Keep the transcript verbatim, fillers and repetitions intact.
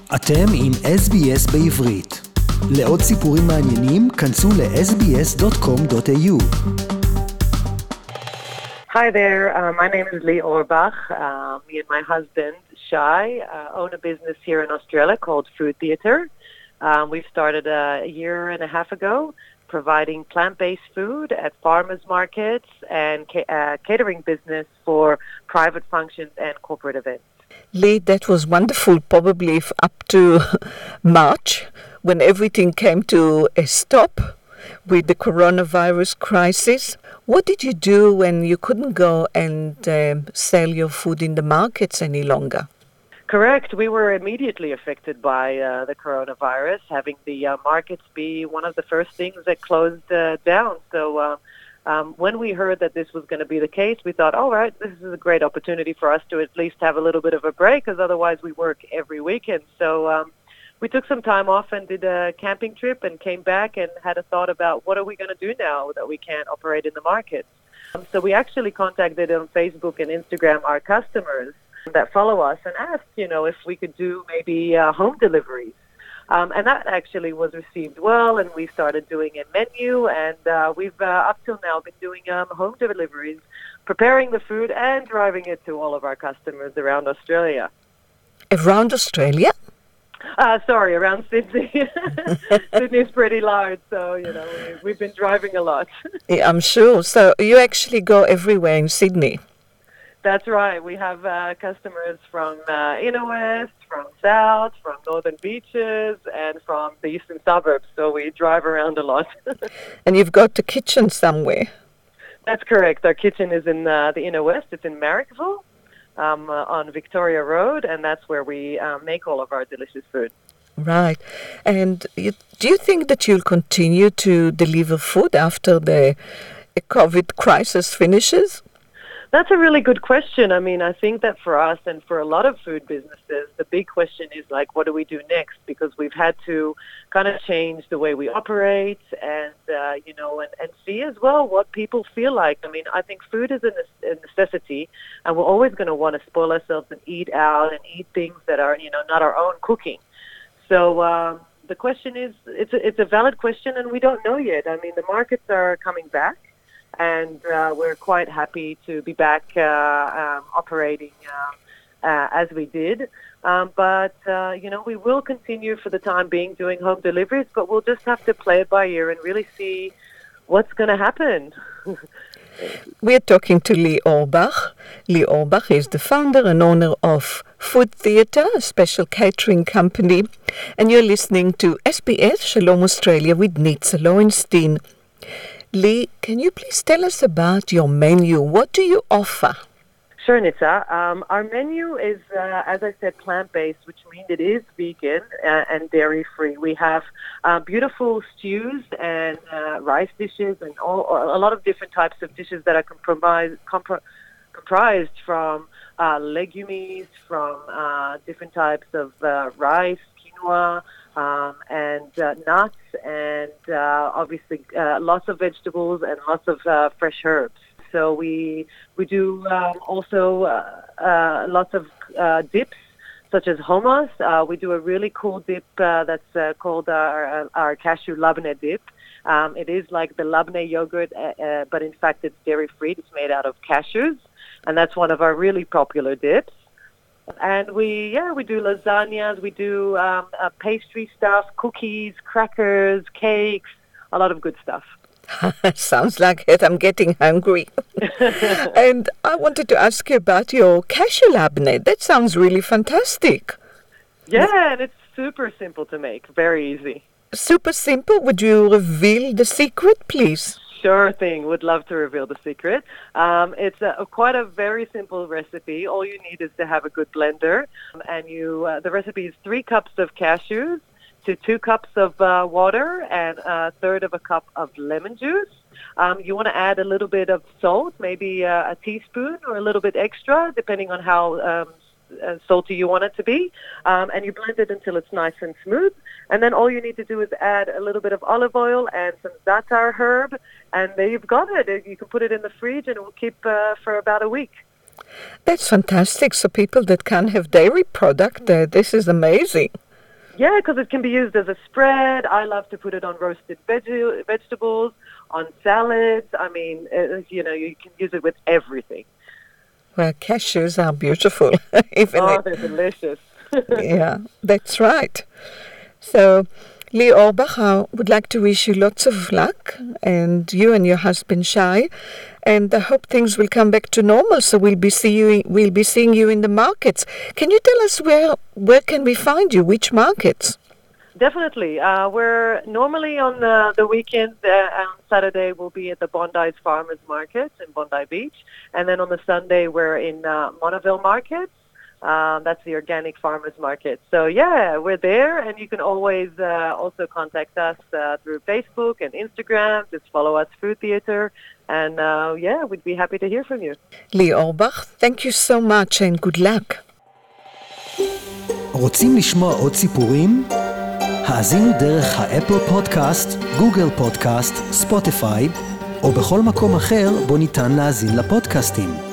אתם עם אס בי אס בעברית. לעוד סיפורים מעניינים, כנסו ל-אס בי אס דוט קום דוט איי יו. Hi there, uh, my name is Lee Orbach. Uh, me and my husband, Shai, uh, own a business here in Australia called Food Theatre. Um, we started uh, a year and a half ago providing plant-based food at farmers markets and ca- uh, catering business for private functions and corporate events. Lee, that was wonderful, probably if up to March, when everything came to a stop with the coronavirus crisis. What did you do when you couldn't go and um, sell your food in the markets any longer? Correct. We were immediately affected by uh, the coronavirus, having the uh, markets be one of the first things that closed uh, down. So uh, um, when we heard that this was going to be the case, we thought, all right, this is a great opportunity for us to at least have a little bit of a break, because otherwise we work every weekend. So um, we took some time off and did a camping trip and came back and had a thought about what are we going to do now that we can't operate in the markets. Um, so we actually contacted on Facebook and Instagram our customers that follow us and asked, you know, if we could do maybe uh, home deliveries. Um, and that actually was received well, and we started doing a menu, and uh, we've uh, up till now been doing um, home deliveries, preparing the food and driving it to all of our customers around Australia. Around Australia? Uh, sorry, around Sydney. Sydney's pretty large, so, you know, we, we've been driving a lot. Yeah, I'm sure. So you actually go everywhere in Sydney? That's right. We have uh, customers from uh, inner west, from south, from northern beaches, and from the eastern suburbs. So we drive around a lot. And you've got a kitchen somewhere? That's correct. Our kitchen is in uh, the inner west. It's in Marrickville um, uh, on Victoria Road, and that's where we uh, make all of our delicious food. Right. And you, do you think that you'll continue to deliver food after the COVID crisis finishes? That's a really good question. I mean, I think that for us and for a lot of food businesses, the big question is like, what do we do next? Because we've had to kind of change the way we operate and, uh, you know, and, and see as well what people feel like. I mean, I think food is a necessity, and we're always going to want to spoil ourselves and eat out and eat things that are, you know, not our own cooking. So um, the question is, it's a, it's a valid question, and we don't know yet. I mean, the markets are coming back. And uh, we're quite happy to be back uh, um, operating uh, uh, as we did. Um, but, uh, you know, we will continue for the time being doing home deliveries, but we'll just have to play it by ear and really see what's going to happen. We're talking to Lee Orbach. Lee Orbach is the founder and owner of Food Theatre, a special catering company. And you're listening to S B S Shalom Australia with Nitza Lowenstein. Lee, can you please tell us about your menu? What do you offer? Sure, Nitza. Um, our menu is, uh, as I said, plant-based, which means it is vegan uh, and dairy-free. We have uh, beautiful stews and uh, rice dishes and all, a lot of different types of dishes that are comprised, compr- comprised from uh, legumes, from uh, different types of uh, rice, quinoa, Um, and uh, nuts, and uh, obviously uh, lots of vegetables and lots of uh, fresh herbs. So we we do um, also uh, uh, lots of uh, dips, such as hummus. Uh, we do a really cool dip uh, that's uh, called our, our cashew labneh dip. Um, it is like the labneh yogurt, uh, uh, but in fact it's dairy-free. It's made out of cashews, and that's one of our really popular dips. And we, yeah, we do lasagnas, we do um, uh, pastry stuff, cookies, crackers, cakes, a lot of good stuff. Sounds like it. I'm getting hungry. And I wanted to ask you about your cashew labneh. That sounds really fantastic. Yeah, and it's super simple to make, very easy. Super simple? Would you reveal the secret, please? Sure thing. Would love to reveal the secret. Um, it's a, a quite a very simple recipe. All you need is to have a good blender, and you. Uh, the recipe is three cups of cashews to two cups of uh, water and a third of a cup of lemon juice. Um, you want to add a little bit of salt, maybe uh, a teaspoon or a little bit extra, depending on how um, uh, salty you want it to be, um, and you blend it until it's nice and smooth. And then all you need to do is add a little bit of olive oil and some za'atar herb, and there you've got it. You can put it in the fridge, and it will keep uh, for about a week. That's fantastic. So people that can't have dairy product, uh, this is amazing. Yeah, because it can be used as a spread. I love to put it on roasted veg- vegetables, on salads. I mean, uh, you know, you can use it with everything. Well, cashews are beautiful. Even Oh, it- they're delicious. yeah, that's right. So, Lee Orbach, I would like to wish you lots of luck, and you and your husband Shai, and I hope things will come back to normal. So we'll be see you, we'll be seeing you in the markets. Can you tell us where where can we find you? Which markets? Definitely. Uh, we're normally on the, the weekend, uh, on Saturday, we'll be at the Bondi's Farmers Market in Bondi Beach. And then on the Sunday, we're in uh, Monaville Market. Um, that's the organic farmers market. So, yeah, we're there. And you can always uh, also contact us uh, through Facebook and Instagram. Just follow us, Food Theater. And, uh, yeah, we'd be happy to hear from you. Lee Orbach, thank you so much and good luck. רוצים לשמוע עוד סיפורים? האזינו דרך האפל פודקאסט, גוגל פודקאסט, ספוטיפיי, או בכל מקום אחר בו ניתן להאזין לפודקאסטים.